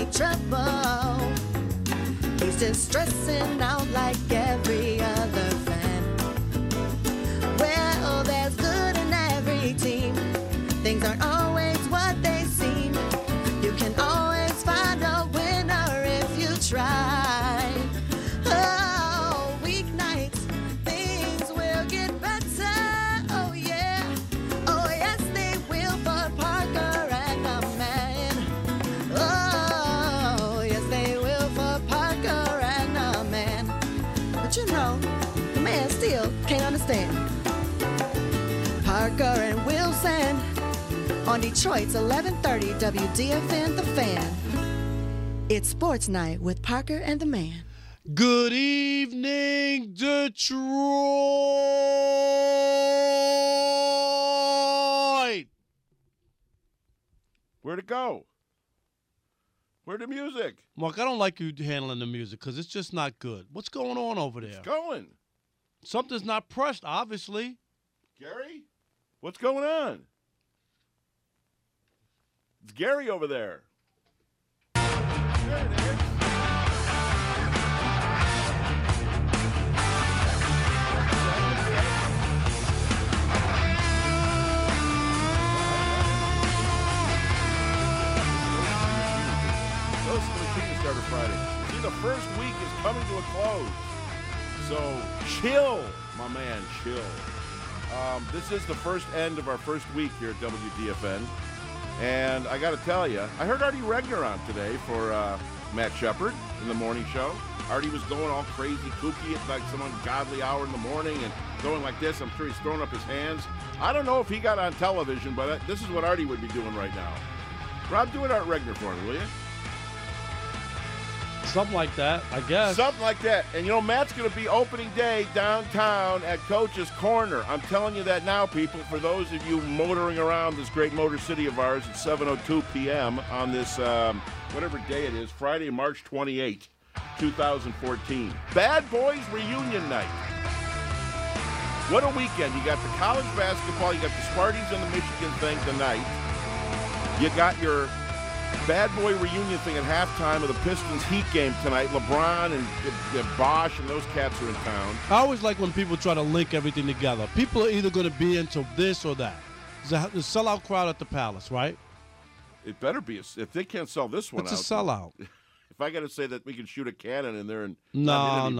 trouble. He's just stressing out like every other fan. Well, there's good in every team. Things aren't always what they seem. You can always find a winner if you try. Oh, weeknights, things will get better. Oh, yeah. Oh, yes, they will for Parker and the man. Oh, yes, they will for Parker and the man. But you know, the man still can't understand. Parker and Wilson on Detroit's 1130 WDFN The Fan. It's Sports Night with Parker and the Man. Good evening, Detroit! Where'd it go? Where'd the music? Mark, I don't like you handling the music because it's just not good. What's going on over there? It's going. Something's not pressed, obviously. Gary? What's going on? It's Gary over there. There it is. Those are the Chicken Starter Friday. See, the first week is coming to a close. So chill, my man, chill. This is the first end of our first week here at WDFN. And I got to tell you, I heard Artie Regner on today for Matt Shepard in the morning show. Artie was going all crazy, kooky at like some ungodly hour in the morning and going like this. I'm sure he's throwing up his hands. I don't know if he got on television, but this is what Artie would be doing right now. Rob, do an Art Regner for me, will you? Something like that, I guess. Something like that. And, you know, Matt's going to be opening day downtown at Coach's Corner. I'm telling you that now, people, for those of you motoring around this great motor city of ours at 7:02 p.m. on this, whatever day it is, Friday, March 28, 2014. Bad Boys Reunion Night. What a weekend. You got the college basketball, you got the Sparties and the Michigan thing tonight. You got your Bad Boy reunion thing at halftime of the Pistons Heat game tonight. LeBron and Bosch and those cats are in town. I always like when people try to link everything together. People are either going to be into this or that. There's a sellout crowd at the Palace, right? It better be. If they can't sell this one it's out. It's a sellout. If I got to say that we can shoot a cannon in there and No.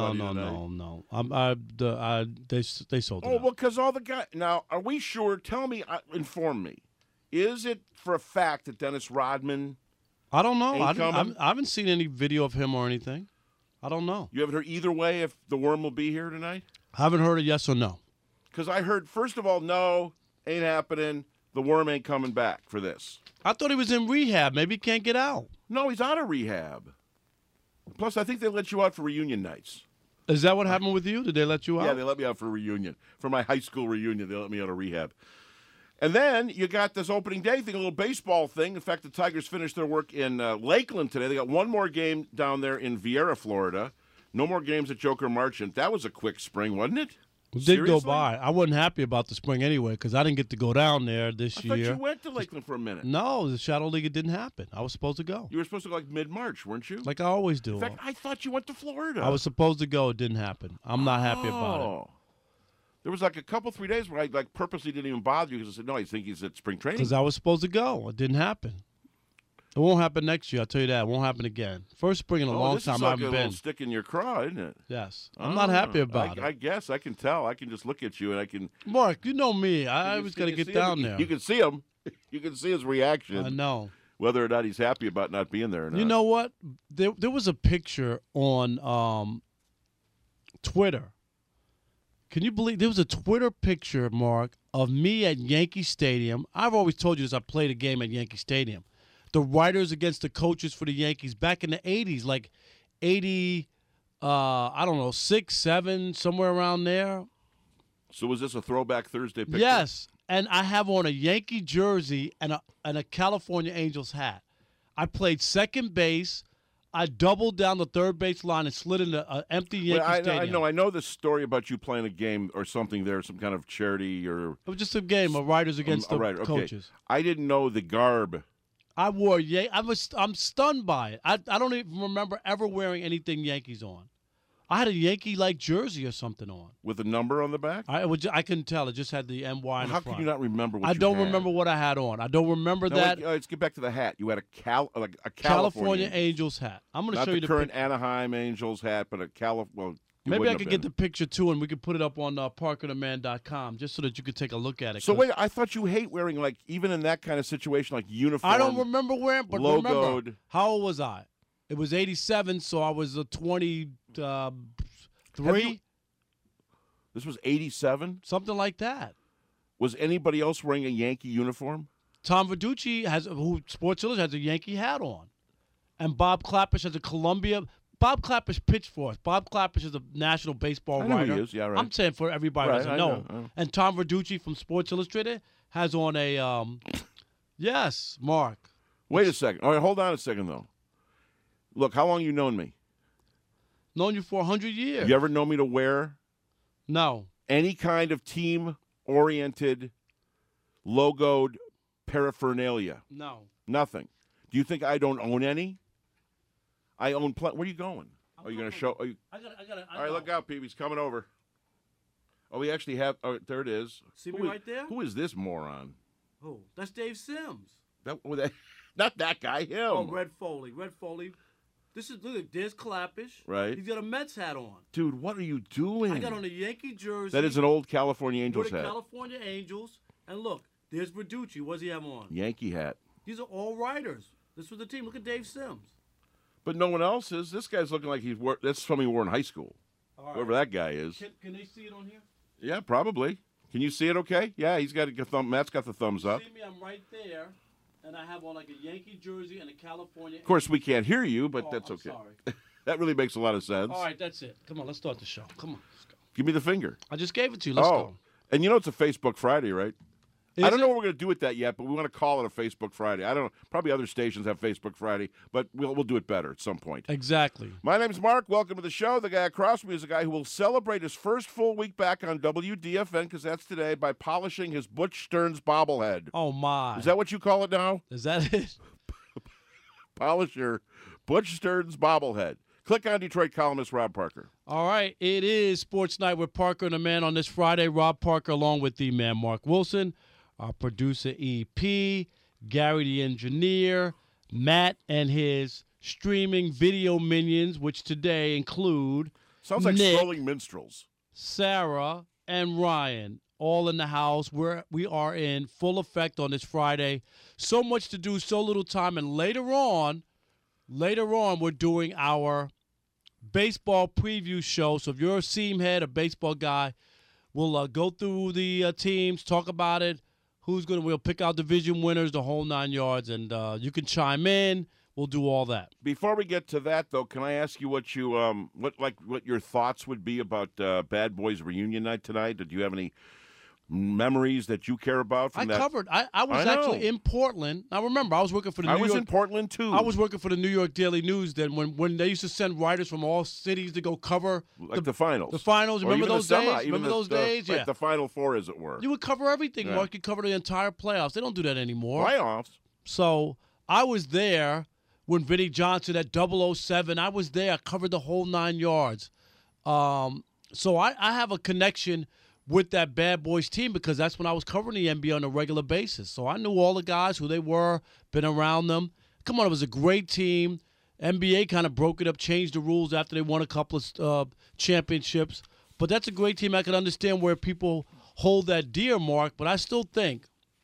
They sold it out. Well, because all the guys. Now, are we sure? Tell me, inform me. Is it for a fact that Dennis Rodman? I don't know. I haven't seen any video of him or anything. I don't know. You haven't heard either way if the Worm will be here tonight? I haven't heard a yes or no. Because I heard, first of all, no, ain't happening. The Worm ain't coming back for this. I thought he was in rehab. Maybe he can't get out. No, he's out of rehab. Plus, I think they let you out for reunion nights. Is that what happened with you? Did they let you out? Yeah, they let me out for a reunion. For my high school reunion, they let me out of rehab. And then you got this opening day thing, a little baseball thing. In fact, the Tigers finished their work in Lakeland today. They got one more game down there in Vieira, Florida. No more games at Joker Marchant. That was a quick spring, wasn't it? It did go by. I wasn't happy about the spring anyway because I didn't get to go down there this year. I thought you went to Lakeland for a minute. No, the Shadow League, it didn't happen. I was supposed to go. You were supposed to go like mid-March, weren't you? Like I always do. In fact, I thought you went to Florida. I was supposed to go. It didn't happen. I'm not happy about it. There was like a couple, 3 days where I like purposely didn't even bother you because I said, no, I think he's at spring training. Because I was supposed to go. It didn't happen. It won't happen next year. I'll tell you that. It won't happen again. First spring in a long time I haven't been. This is like a little stick in your craw, isn't it? Yes. I'm not happy about it. I guess. I can tell. I can just look at you and I can. Mark, you know me. I was going to get down there. You can see him. You can see his reaction. I know. Whether or not he's happy about not being there or not. You know what? There was a picture on Twitter. Can you believe there was a Twitter picture, Mark, of me at Yankee Stadium? I've always told you this. I played a game at Yankee Stadium. The writers against the coaches for the Yankees back in the 80s, like 80, I don't know, 6, 7, somewhere around there. So was this a Throwback Thursday picture? Yes, and I have on a Yankee jersey and a California Angels hat. I played second base. I doubled down the third base line and slid into an empty Yankee Stadium. I know this story about you playing a game or something there, some kind of charity or. It was just a game of writers against the coaches. I didn't know the garb. I wore I'm stunned by it. I don't even remember ever wearing anything Yankees on. I had a Yankee-like jersey or something on. With a number on the back? I couldn't tell. It just had the NY in the front. How can you not remember what I you don't had? remember what I had on. I don't remember No, that. wait, let's get back to the hat. You had a California Angels hat. I'm going to show you the current picture. Anaheim Angels hat, but a California. Maybe I could get the picture, too, and we could put it up on ParkerTheMan.com just so that you could take a look at it. So, wait, I thought you hate wearing, like, even in that kind of situation, like uniform. I don't remember wearing, but logoed. remember, how old was I? It was 87, so I was 23? This was 87? Something like that. Was anybody else wearing a Yankee uniform? Tom Verducci, who Sports Illustrated, has a Yankee hat on. And Bob Clappish has a Columbia. Bob Clappish pitched for us. Bob Clappish is a national baseball I know writer. he is, yeah, right. I'm saying for everybody who doesn't I know. know. And Tom Verducci from Sports Illustrated has on a, yes, Mark. Wait a second. All right, hold on a second, though. Look, how long you known me? Known you for 100 years. You ever know me to wear No. any kind of team-oriented, logoed paraphernalia? No. Nothing. Do you think I don't own any? I own plenty. Where are you going? Are you going to show? Are you... I got it. All right, look out, Pete. He's coming over. Oh, we actually have. Oh, there it is. See me right there? Who is this moron? Oh, that's Dave Sims. Not that guy. Him. Oh, Red Foley. Red Foley. Look, there's Clappish. Right. He's got a Mets hat on. Dude, what are you doing? I got on a Yankee jersey. That is an old California Angels with a hat. California Angels. And look, there's Verducci. What does he have on? Yankee hat. These are all writers. This was the team. Look at Dave Sims. But no one else is. This guy's looking like that's something he wore in high school. All right. Whoever that guy is. Can they see it on here? Yeah, probably. Can you see it okay? Yeah, he's got a thumb. Matt's got the thumbs up. See me? I'm right there. And I have on like a Yankee jersey and a California. Of course, we can't hear you, but that's I'm okay. Sorry. That really makes a lot of sense. All right, that's it. Come on, let's start the show. Come on, let's go. Give me the finger. I just gave it to you. Let's go. And you know it's a Facebook Friday, right? Is I don't know it? what we're going to do with that yet, but we want to call it a Facebook Friday. I don't know. Probably other stations have Facebook Friday, but we'll do it better at some point. Exactly. My name's Mark. Welcome to the show. The guy across from me is a guy who will celebrate his first full week back on WDFN, because that's today, by polishing his Butch Stearns bobblehead. Oh, my. Is that what you call it now? Is that it? Polish your Butch Stearns bobblehead. Click on Detroit columnist Rob Parker. All right, it is Sports Night with Parker and the Man on this Friday. Rob Parker along with the man Mark Wilson, our producer EP, Gary the engineer, Matt and his streaming video minions, which today include Sounds like Nick, strolling minstrels. Sarah, and Ryan, all in the house. We are in full effect on this Friday. So much to do, so little time, and later on, we're doing our baseball preview show. So if you're a seam head, a baseball guy, we'll go through the teams, talk about it. We'll pick out division winners, the whole 9 yards, and you can chime in. We'll do all that. Before we get to that, though, can I ask you what you what your thoughts would be about Bad Boys reunion night tonight? Did you have any memories that you care about from that? I was actually in Portland. Now, remember, I was working for the New York. I was in Portland, too. I was working for the New York Daily News then when they used to send writers from all cities to go cover the finals. The finals. Remember those days? Remember those days? Like yeah. the Final Four, as it were. You would cover everything, Yeah. Mark. You cover the entire playoffs. They don't do that anymore. Playoffs? So I was there when Vinnie Johnson at 007. I was there. I covered the whole 9 yards. So I have a connection with that Bad Boys team because that's when I was covering the NBA on a regular basis. So I knew all the guys, who they were, been around them. Come on, it was a great team. NBA kind of broke it up, changed the rules after they won a couple of championships. But that's a great team. I can understand where people hold that dear, Mark, but I still think,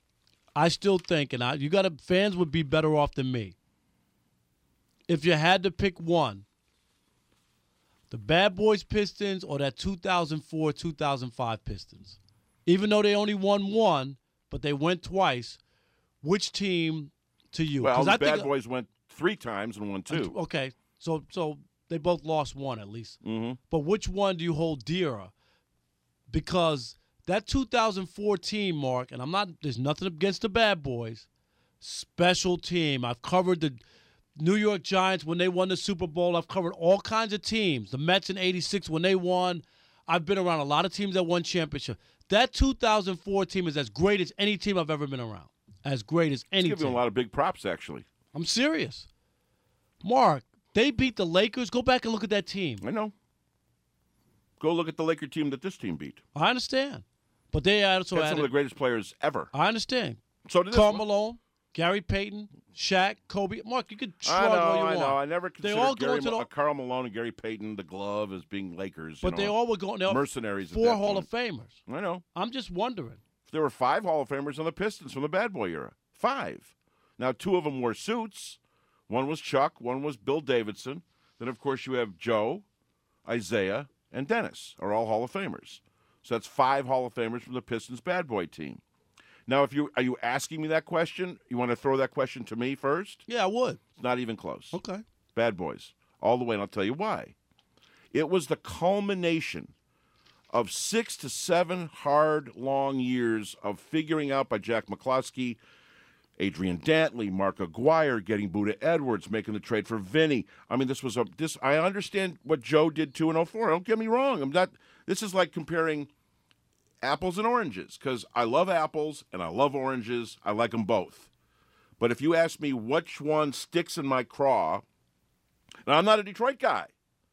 and fans would be better off than me. If you had to pick one, the Bad Boys Pistons or that 2004-2005 Pistons. Even though they only won one, but they went twice, which team to you? Well, 'Cause the Bad Boys went 3 times and won 2. Okay, so they both lost one at least. Mm-hmm. But which one do you hold dearer? Because that 2014, Mark, and there's nothing against the Bad Boys, special team. I've covered the New York Giants when they won the Super Bowl. I've covered all kinds of teams. The Mets in '86 when they won. I've been around a lot of teams that won championship. That 2004 team is as great as any team I've ever been around. as great as any Give him team. a lot of big props, actually. I'm serious. Mark, they beat the Lakers. Go back and look at that team. I know. Go look at the Laker team that this team beat. I understand. But they also That's had some of the greatest players ever. I understand. So did this Karl one. Malone, Gary Payton, Shaq, Kobe. Mark, you could shrug I all you know, want. I know. I never considered all go into the, Karl Malone and Gary Payton, the glove, as being Lakers. but they all were going. They were mercenaries. At 4 that Hall point. of Famers. I know. I'm just wondering. There were 5 Hall of Famers on the Pistons from the Bad Boy era. 5. Now, 2 of them wore suits. One was Chuck. One was Bill Davidson. Then, of course, you have Joe, Isaiah, and Dennis are all Hall of Famers. So that's 5 Hall of Famers from the Pistons Bad Boy team. Now, are you asking me that question? You want to throw that question to me first? Yeah, I would. It's not even close. Okay. Bad Boys. All the way, and I'll tell you why. It was the culmination of 6 to 7 hard, long years of figuring out by Jack McCloskey, Adrian Dantley, Mark Aguirre, getting Buda Edwards, making the trade for Vinny. I mean, I understand what Joe did 2 in 04. Don't get me wrong. This is like comparing apples and oranges, because I love apples and I love oranges. I like them both. But if you ask me which one sticks in my craw, now I'm not a Detroit guy,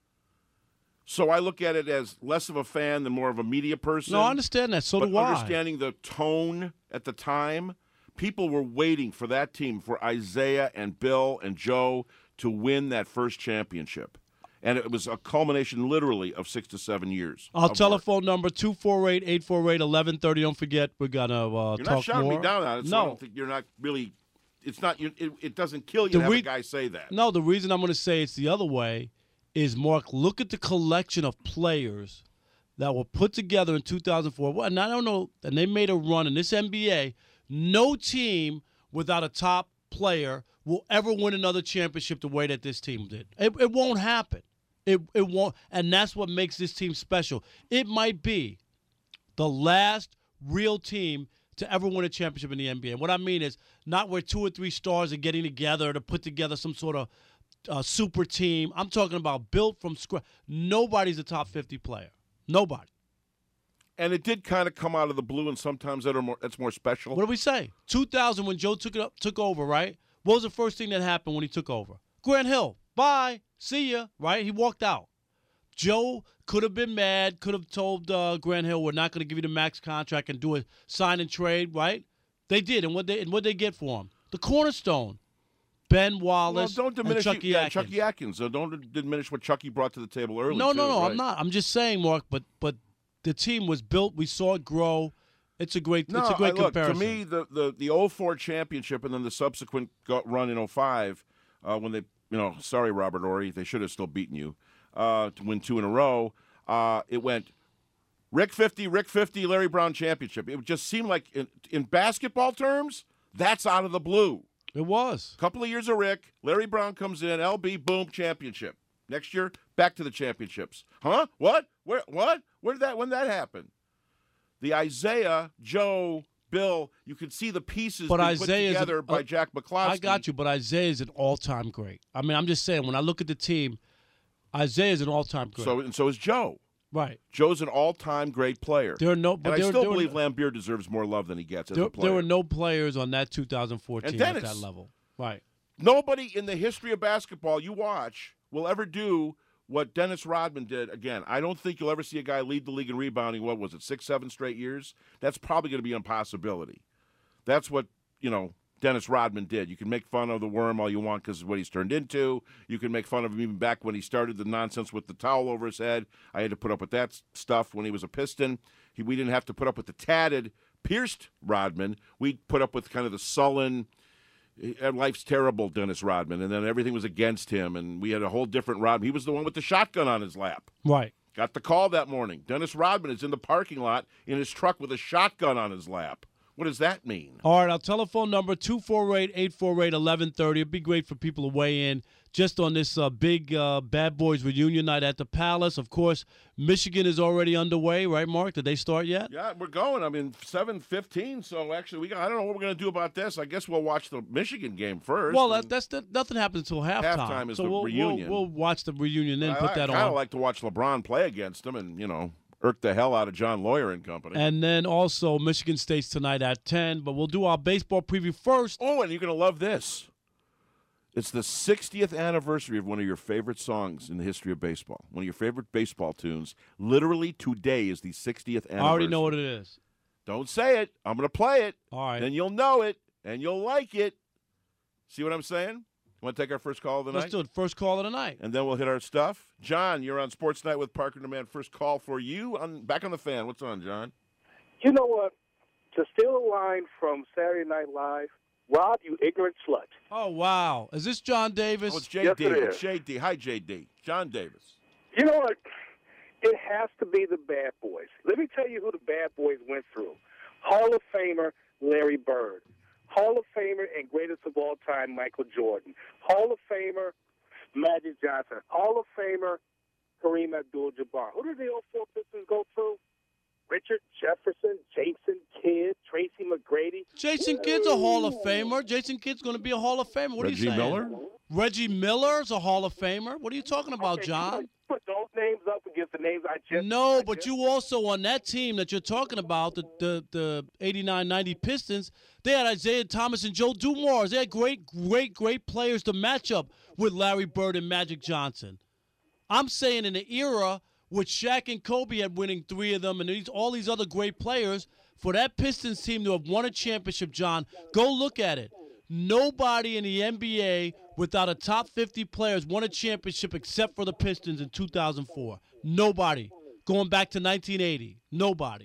so I look at it as less of a fan than more of a media person. No, I understand that. So but do I. understanding the tone at the time, people were waiting for that team, for Isaiah and Bill and Joe to win that first championship. And it was a culmination, literally, of 6 to 7 years. Our of telephone work. number, 248-848-1130. Don't forget, we're going to talk more. You're not shouting me down on it, so No. I don't think you're not really – it doesn't kill you to have a guy say that. No, the reason I'm going to say it's the other way is, Mark, look at the collection of players that were put together in 2004. And I don't know, and they made a run in this NBA. No team without a top player will ever win another championship the way that this team did. It won't happen. It won't, and that's what makes this team special. It might be the last real team to ever win a championship in the NBA. And what I mean is not where 2 or 3 stars are getting together to put together some sort of super team. I'm talking about built from scratch. Nobody's a top 50 player. Nobody. And it did kind of come out of the blue, and sometimes that's more special. What do we say? 2000, when Joe took over, right? What was the first thing that happened when he took over? Grant Hill, bye, see ya, right? He walked out. Joe could have been mad, could have told Grant Hill, we're not going to give you the max contract and do a sign and trade, right? They did, and what they get for him? The cornerstone, Ben Wallace, don't diminish and Chucky Atkins. Chucky Atkins. So don't diminish what Chucky brought to the table early. No, right? I'm not. I'm just saying, Mark. But the team was built. We saw it grow. It's a great comparison. To me, the 04 championship and then the subsequent run in 05, when they, sorry, Robert Horry, they should have still beaten you, to win 2 in a row. It went Rick 50, Larry Brown championship. It just seemed like, in basketball terms, that's out of the blue. It was. A couple of years of Rick, Larry Brown comes in, LB, boom, championship. Next year, back to the championships. Huh? What? Where? What? When did that happen? The Isaiah, Joe, Bill, you could see the pieces being put together by Jack McCloskey. I got you, but Isaiah is an all-time great. I mean, I'm just saying, when I look at the team, Isaiah is an all-time great. So is Joe. Right. Joe's an all-time great player. And I still believe Lambeer deserves more love than he gets as a player. There were no players on that 2014 at that level. Right. Nobody in the history of basketball you watch will ever do what Dennis Rodman did. Again, I don't think you'll ever see a guy lead the league in rebounding, 6, 7 straight years? That's probably going to be an impossibility. That's what, Dennis Rodman did. You can make fun of the worm all you want because of what he's turned into. You can make fun of him even back when he started the nonsense with the towel over his head. I had to put up with that stuff when he was a Piston. We didn't have to put up with the tatted, pierced Rodman. We put up with kind of the sullen, life's terrible Dennis Rodman, and then everything was against him, and we had a whole different Rodman. He was the one with the shotgun on his lap. Right. Got the call that morning. Dennis Rodman is in the parking lot in his truck with a shotgun on his lap. What does that mean? All right, our telephone number, 248-848-1130. It'd be great for people to weigh in just on this big Bad Boys reunion night at the Palace. Of course, Michigan is already underway, right, Mark? Did they start yet? Yeah, we're going. 7:15, so actually I don't know what we're going to do about this. I guess we'll watch the Michigan game first. Well, nothing happens until halftime. Halftime is so the reunion. We'll watch the reunion, then put that on. I kind of like to watch LeBron play against them and, irk the hell out of John Lawyer and company. And then also Michigan State's tonight at 10. But we'll do our baseball preview first. Oh, and you're going to love this. It's the 60th anniversary of one of your favorite songs in the history of baseball. One of your favorite baseball tunes. Literally today is the 60th anniversary. I already know what it is. Don't say it. I'm going to play it. All right. Then you'll know it, and you'll like it. See what I'm saying? Want to take our first call of the night? Let's do it. First call of the night. And then we'll hit our stuff. John, you're on Sports Night with Parker and the Man. First call for you. Back on the Fan. What's on, John? You know what? To steal a line from Saturday Night Live, Rob, you ignorant slut. Oh, wow. Is this John Davis? Oh, it's JD. Yes, it is. It's JD. Hi, JD. John Davis. You know what? It has to be the Bad Boys. Let me tell you who the Bad Boys went through. Hall of Famer Larry Bird. Hall of Famer and greatest of all time, Michael Jordan. Hall of Famer, Magic Johnson. Hall of Famer, Kareem Abdul-Jabbar. Who did the 04 Pistons go through? Richard Jefferson, Jason Kidd, Tracy McGrady. Jason Kidd's a Hall of Famer. Jason Kidd's going to be a Hall of Famer. What Reggie are you saying? Miller? Reggie Miller's a Hall of Famer. What are you talking about, Okay, John? you put those names up against the names I just No, but you also on that team that you're talking about, the 89-90 Pistons, they had Isaiah Thomas and Joe Dumars. They had great players to match up with Larry Bird and Magic Johnson. I'm saying in the era with Shaq and Kobe had winning 3 of them and all these other great players, for that Pistons team to have won a championship, John, go look at it. Nobody in the NBA without a top 50 players won a championship except for the Pistons in 2004. Nobody. Going back to 1980. Nobody.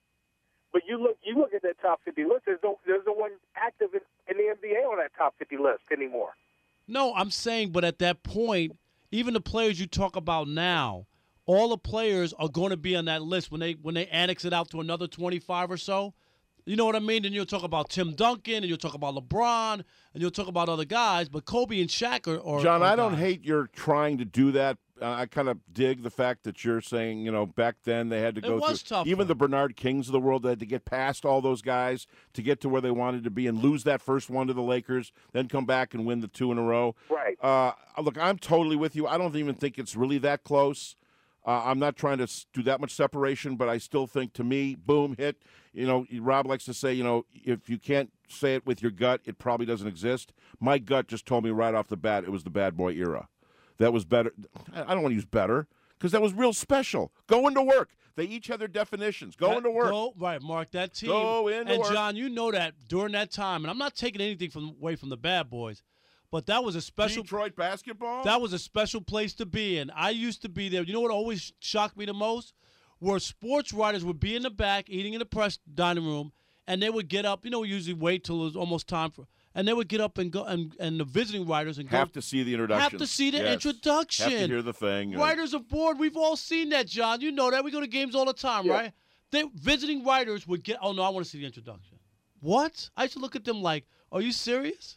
But you look at that top 50 list. There's no one active in the NBA on that top 50 list anymore. No, I'm saying, but at that point, even the players you talk about now, all the players are going to be on that list when they annex it out to another 25 or so. You know what I mean? Then you'll talk about Tim Duncan, and you'll talk about LeBron, and you'll talk about other guys. But Kobe and Shaq are John, are I don't guys. hate your trying to do that. I kind of dig the fact that you're saying, back then they had to go was through. tougher. Even the Bernard Kings of the world, they had to get past all those guys to get to where they wanted to be and lose that first one to the Lakers, then come back and win the 2 in a row. Right. Look, I'm totally with you. I don't even think it's really that close. I'm not trying to do that much separation, but I still think, to me, boom, hit. Rob likes to say, if you can't say it with your gut, it probably doesn't exist. My gut just told me right off the bat it was the bad boy era. That was better. I don't want to use better because that was real special. Going to work. They each had their definitions. Going to work. Right, Mark, that team. Go into and work. John, you know that during that time, and I'm not taking anything away from the Bad Boys, but that was a special. Detroit basketball? That was a special place to be in. I used to be there. You know what always shocked me the most? Where sports writers would be in the back eating in the press dining room, and they would get up. We usually wait till it was almost time for. And they would get up and go, and the visiting writers and have to see the introduction. Have to see the introduction. Have to hear the thing. Writers aboard. We've all seen that, John. You know that. We go to games all the time, right? Visiting writers would get. Oh no, I want to see the introduction. What? I used to look at them like, are you serious?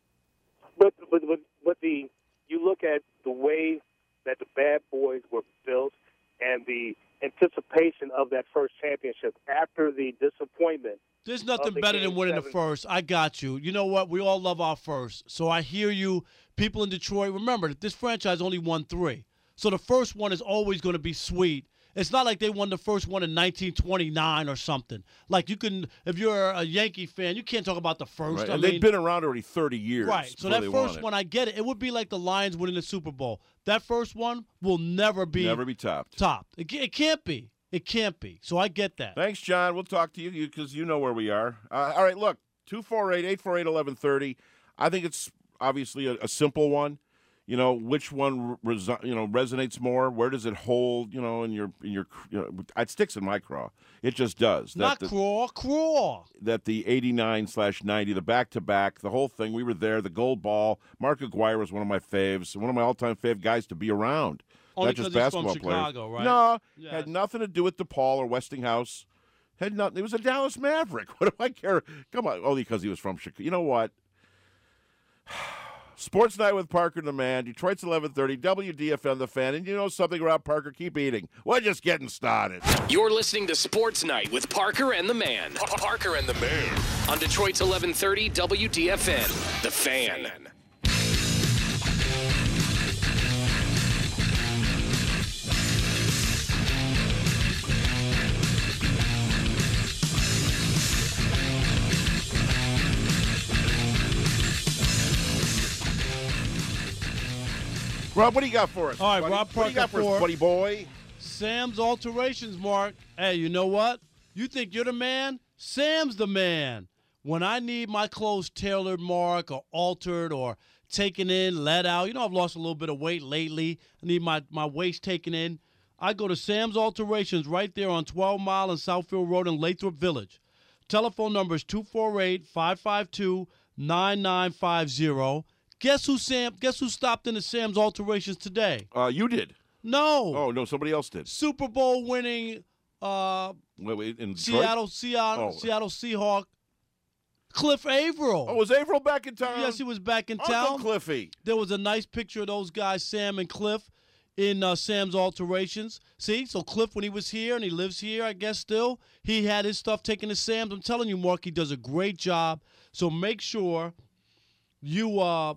But you look at the way that the Bad Boys were built and the anticipation of that first championship after the disappointment. There's nothing better than winning the first. I got you. You know what? We all love our first. So I hear you. People in Detroit, remember that this franchise only won 3. So the first one is always going to be sweet. It's not like they won the first one in 1929 or something. Like if you're a Yankee fan, you can't talk about the first. Right. I And mean, they've been around already 30 years. Right. So that first one, I get it. It would be like the Lions winning the Super Bowl. That first one will never be topped. It can't be. It can't be. So I get that. Thanks, John. We'll talk to you because you know where we are. All right, look, 248-848-1130. I think it's obviously a simple one. Which one resonates more? Where does it hold? In your it sticks in my craw. It just does. Craw. That the 89/90, the back-to-back, the whole thing. We were there. The gold ball. Mark Aguirre was one of my faves. One of my all-time fave guys to be around. Only not just because he's basketball from players. Chicago, right? No, Yes. had nothing to do with DePaul or Westinghouse. Had nothing. It was a Dallas Maverick. What do I care? Come on, only because he was from Chicago. You know what? Sports Night with Parker and the Man. Detroit's 11:30. WDFM the Fan. And you know something, Rob Parker? Keep eating. We're just getting started. You're listening to Sports Night with Parker and the Man. Parker and the Man on Detroit's 11:30 WDFM, the Fan. Rob, what do you got for us? All right, buddy? Rob What do you got Parker for us, for- buddy boy? Sam's Alterations, Mark. Hey, you know what? You think you're the man? Sam's the man. When I need my clothes tailored, Mark, or altered, or taken in, let out, you know I've lost a little bit of weight lately. I need my waist taken in. I go to Sam's Alterations right there on 12 Mile and Southfield Road in Lathrop Village. Telephone number is 248-552-9950. Guess who stopped into Sam's Alterations today? You did. No. Oh, no, somebody else did. Super Bowl winning Wait, in Detroit? Seattle Seahawk Cliff Averill. Oh, was Averill back in town? Yes, he was back in Uncle town. Cliffy. There was a nice picture of those guys, Sam and Cliff, in Sam's Alterations. See, so Cliff, when he was here, and he lives here, I guess still, he had his stuff taken to Sam's. I'm telling you, Mark, he does a great job. So make sure you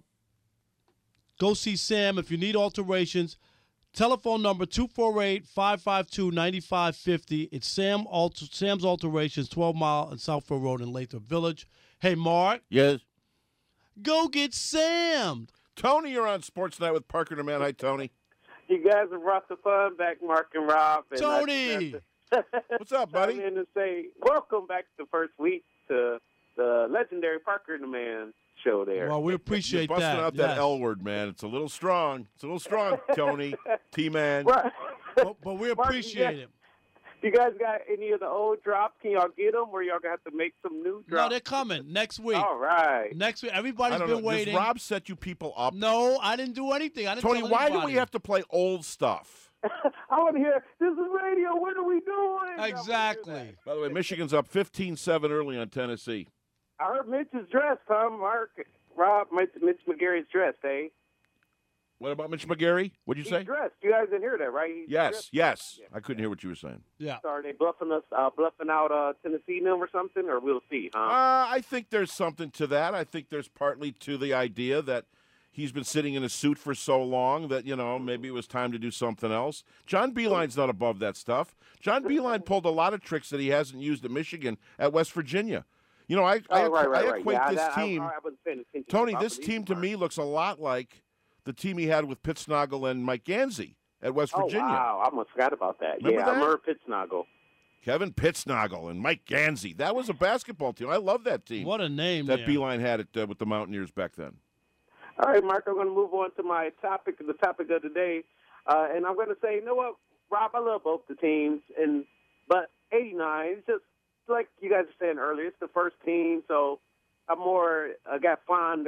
go see Sam if you need alterations. Telephone number 248-552-9550. It's Sam's Alterations, 12 Mile and Southfield Road in Lathrop Village. Hey, Mark. Yes. Go get Sam. Tony, you're on Sports Night with Parker and the Man. Hi, Tony. You guys have brought the fun back, Mark and Rob. And Tony. What's up, buddy? I'm in to say welcome back to the first week to the legendary Parker and the Man show there. Well, we You're appreciate busting that. out that yes. L word, man. It's a little strong. It's a little strong, Tony. T-Man. Right. But we Mark, appreciate it. You guys got any of the old drops? Can y'all get them, or y'all got to make some new No, drops? they're coming next week. All right. Next week. I Everybody's don't been know. waiting. Does Rob set you people up? No, I didn't do anything. I didn't Tony, tell why do anybody. we have to play old stuff? I want to hear, this is radio, what are we doing? I wanna hear Exactly. that. By the way, Michigan's up 15-7 early on Tennessee. I heard Mitch is dressed, huh, Mark? Rob, Mitch McGarry's dressed, eh? What about Mitch McGarry? What'd you He's say? dressed. You guys didn't hear that, right? He's Yes, dressed. yes. Yeah. I couldn't hear what you were saying. Yeah. So are they bluffing out Tennessee them or something, or we'll see, huh? I think there's something to that. I think there's partly to the idea that he's been sitting in a suit for so long that, maybe it was time to do something else. John Beeline's not above that stuff. John Beilein pulled a lot of tricks that he hasn't used at Michigan, at West Virginia. I equate Yeah, this team. I wasn't paying attention. Tony, I this believe team you, to Mark. me looks a lot like the team he had with Pittsnoggle and Mike Gansey at West Virginia. Oh, wow. I almost forgot about that. Remember I that? remember Pittsnoggle. Kevin Pittsnoggle and Mike Gansey. That was a basketball team. I love that team. What a name that there. Beeline had it with the Mountaineers back then. All right, Mark, I'm going to move on to my topic, the topic of the day. And I'm going to say, you know what, Rob, I love both the teams. But 89, it's just like you guys were saying earlier, it's the first team, so I got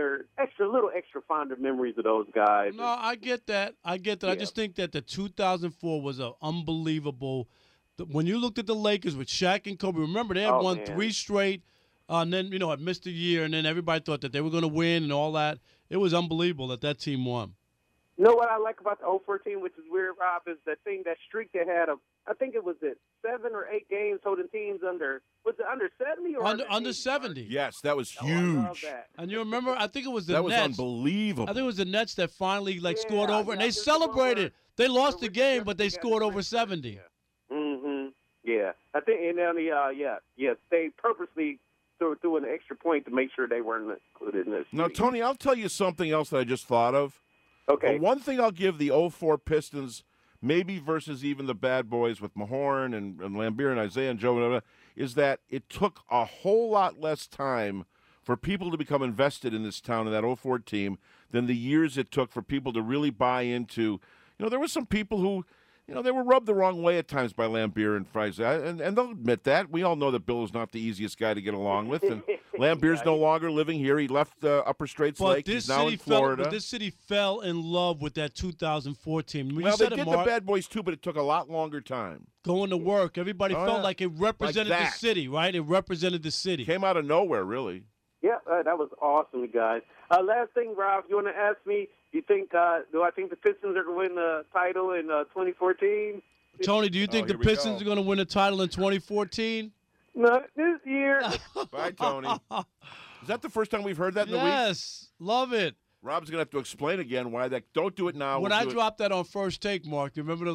little extra fonder memories of those guys. No, I get that. I Yeah. just think that the 2004 was an unbelievable. When you looked at the Lakers with Shaq and Kobe, remember they had won man. 3 straight, and then had missed a year, and then everybody thought that they were going to win and all that. It was unbelievable that team won. You know what I like about the 04 team, which is weird, Rob, is that streak they had of, I think it was 7 or 8 games holding teams under 70 or Under 80? 70. Yes, that was Oh, I love huge. that. And you remember, I think it was the That was Nets. unbelievable. I think it was the Nets that finally scored Yeah, over, and yeah, they just over- celebrated. They lost the Richard game, but they Jefferson got scored the over win. 70. Mm-hmm. Yeah. I think, and then they purposely threw an extra point to make sure they weren't included in this. Now, Tony, I'll tell you something else that I just thought of. Okay. But one thing I'll give the 04 Pistons, maybe versus even the Bad Boys with Mahorn and Lambier and Isaiah and Joe, is that it took a whole lot less time for people to become invested in this town and that 04 team than the years it took for people to really buy into. There were some people who, they were rubbed the wrong way at times by Lambier and Isaiah, and they'll admit that. We all know that Bill is not the easiest guy to get along with, and Lambier's no longer living here. He left Upper Straits Lake. He's now in Florida. This city fell in love with that 2004 team. When Well, you they said did it, the Mark, Bad Boys too, but it took a lot longer time. going to work. Everybody Oh, felt yeah. like it represented the that. city, right? It represented the city. Came out of nowhere, really. Yeah, that was awesome, you guys. Last thing, Rob, you want to ask me, do I think the Pistons are going to win the title in 2014? Tony, do you think the here we Pistons go. are going to win the title in 2014? No, this year. Bye, Tony. Is that the first time we've heard that in the week? Yes, love it. Rob's going to have to explain again why that. Don't do it now. When We'll I do it. dropped that on First Take, Mark, do you remember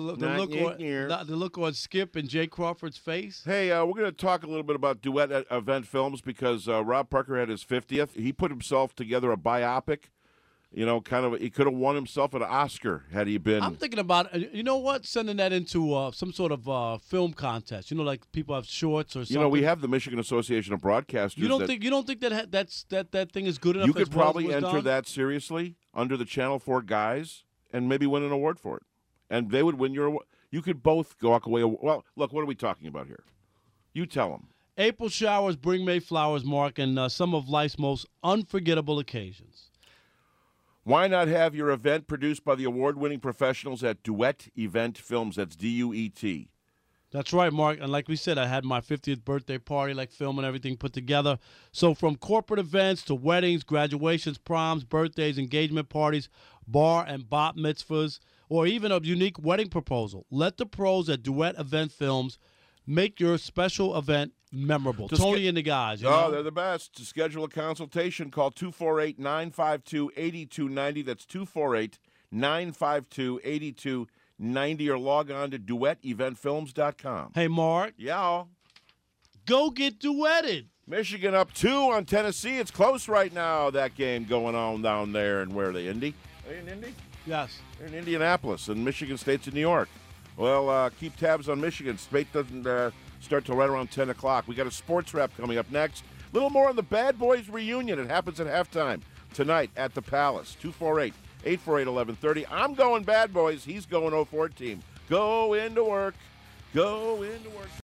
the look on Skip and Jay Crawford's face? Hey, we're going to talk a little bit about duet event films because Rob Parker had his 50th. He put himself together a biopic he could have won himself an Oscar had he been. I'm thinking about, you know what, sending that into some sort of film contest. Like people have shorts or something. We have the Michigan Association of Broadcasters. You don't think that thing is good enough? You could probably enter done? that seriously under the Channel 4 guys and maybe win an award for it. And they would win your award. You could both walk away. Well, look, what are we talking about here? You tell them. April showers bring May flowers, Mark, and some of life's most unforgettable occasions. Why not have your event produced by the award-winning professionals at Duet Event Films? That's D-U-E-T. That's right, Mark. And like we said, I had my 50th birthday party, film and everything put together. So from corporate events to weddings, graduations, proms, birthdays, engagement parties, bar and bat mitzvahs, or even a unique wedding proposal, let the pros at Duet Event Films make your special event memorable. Tony and the guys. They're the best. To schedule a consultation, call 248-952-8290. That's 248-952-8290, or log on to dueteventfilms.com. Hey, Mark. Yeah. Go get duetted. Michigan up 2 on Tennessee. It's close right now, that game going on down there. And where are they, Indy? Are they in Indy? Yes. They're in Indianapolis, and Michigan State's in New York. Well, keep tabs on Michigan. State doesn't start till right around 10 o'clock. We got a sports wrap coming up next. A little more on the Bad Boys reunion. It happens at halftime tonight at the Palace. 248-848-1130. I'm going Bad Boys. He's going 04 team. Go into work. Go into work.